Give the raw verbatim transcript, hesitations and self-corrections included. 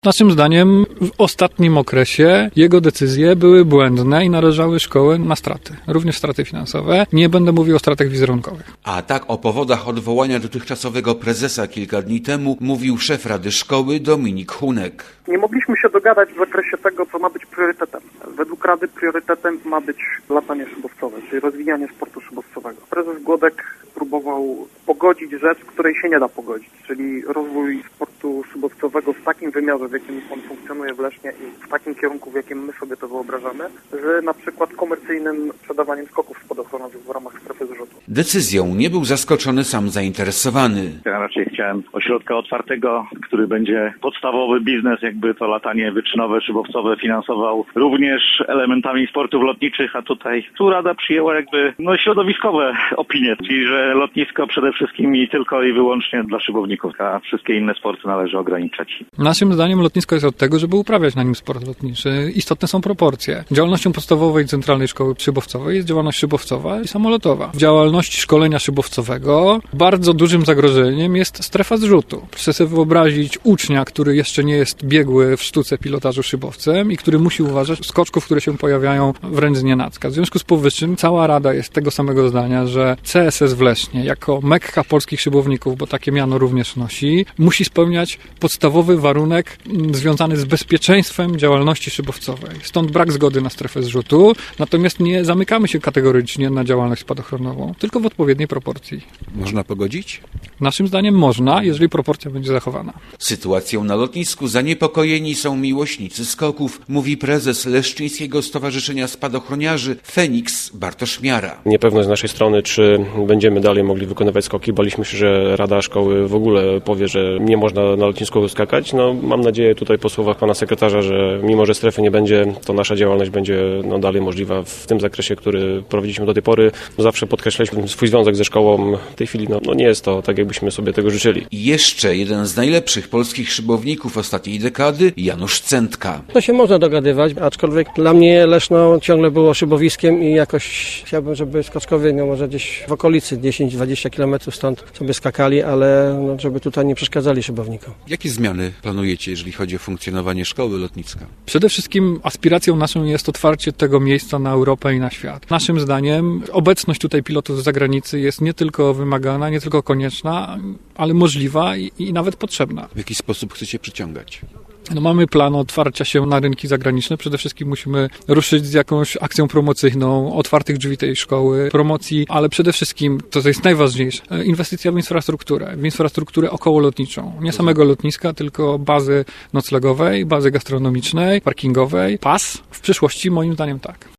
Naszym zdaniem w ostatnim okresie jego decyzje były błędne i narażały szkołę na straty, również straty finansowe. Nie będę mówił o stratach wizerunkowych. A tak o powodach odwołania dotychczasowego prezesa kilka dni temu mówił szef Rady Szkoły Dominik Hunek. Nie mogliśmy się dogadać w zakresie tego, co ma być priorytetem. Według Rady priorytetem ma być latanie szybowcowe, czyli rozwijanie sportu szybowcowego. Prezes Głodek próbował pogodzić rzecz, której się nie da pogodzić, czyli rozwój sportu szybowcowego w takim wymiarze, w jakim on funkcjonuje w Lesznie i w takim kierunku, w jakim my sobie to wyobrażamy, z na przykład komercyjnym sprzedawaniem skoków spadochronowych w ramach strefy zrzutu. Decyzją nie był zaskoczony sam zainteresowany. Ja raczej chciałem ośrodka otwartego, który będzie podstawowy biznes, jakby to latanie wyczynowe, szybowcowe finansował również elementami sportów lotniczych, a tutaj tu Rada przyjęła jakby no środowiskowe opinie, czyli że lotnisko przede wszystkim i tylko i wyłącznie dla szybowników, a wszystkie inne sporty należy ograniczać. Naszym zdaniem lotnisko jest od tego, żeby uprawiać na nim sport lotniczy. Istotne są proporcje. Działalnością podstawowej Centralnej Szkoły Szybowcowej jest działalność szybowcowa i samolotowa. W działalności szkolenia szybowcowego bardzo dużym zagrożeniem jest strefa zrzutu. Proszę sobie wyobrazić ucznia, który jeszcze nie jest biegły w sztuce pilotażu szybowcem i który musi uważać skoczków, które się pojawiają wręcz znienacka. W związku z powyższym cała Rada jest tego samego zdania, że C S S w Lesznie jako Mekka polskich szybowników, bo takie miano również nosi, musi spełniać podstawowy warunek związany z bezpieczeństwem działalności szybowcowej. Stąd brak zgody na strefę zrzutu, natomiast nie zamykamy się kategorycznie na działalność spadochronową, tylko w odpowiedniej proporcji. Można pogodzić? Naszym zdaniem można, jeżeli proporcja będzie zachowana. Sytuacją na lotnisku zaniepokojeni są miłośnicy skoków, mówi prezes Leszczyńskiego Stowarzyszenia Spadochroniarzy Feniks Bartosz Miara. Niepewność z naszej strony, czy będziemy dalej mogli wykonywać skoki. Baliśmy się, że Rada Szkoły w ogóle powie, że nie można na lotnisku skakać. No, mam nadzieję tutaj po słowach pana sekretarza, że mimo, że strefy nie będzie, to nasza działalność będzie no, dalej możliwa w tym zakresie, który prowadziliśmy do tej pory. Zawsze podkreślaliśmy swój związek ze szkołą. W tej chwili no, no nie jest to tak, jakbyśmy sobie tego życzyli. I jeszcze jeden z najlepszych polskich szybowników ostatniej dekady, Janusz Cętka. To się można dogadywać, aczkolwiek dla mnie Leszno ciągle było szybowiskiem i jakoś chciałbym, żeby skoczkowie no, może gdzieś w okolicy dziesięć dwadzieścia kilometrów stąd sobie skakali, ale no, żeby tutaj nie przeszkadzali szybownikom. Jakie zmiany planujecie, jeżeli chodzi o funkcjonowanie szkoły lotnicka? Przede wszystkim aspiracją naszą jest otwarcie tego miejsca na Europę i na świat. Naszym zdaniem obecność tutaj pilotów z zagranicy jest nie tylko wymagana, nie tylko konieczna, ale możliwa i, i nawet potrzebna. W jaki sposób chcecie przyciągać? No, mamy plan otwarcia się na rynki zagraniczne. Przede wszystkim musimy ruszyć z jakąś akcją promocyjną, otwartych drzwi tej szkoły, promocji, ale przede wszystkim, to jest najważniejsze, inwestycja w infrastrukturę, w infrastrukturę okołolotniczą. Nie samego lotniska, tylko bazy noclegowej, bazy gastronomicznej, parkingowej, pas. W przyszłości moim zdaniem tak.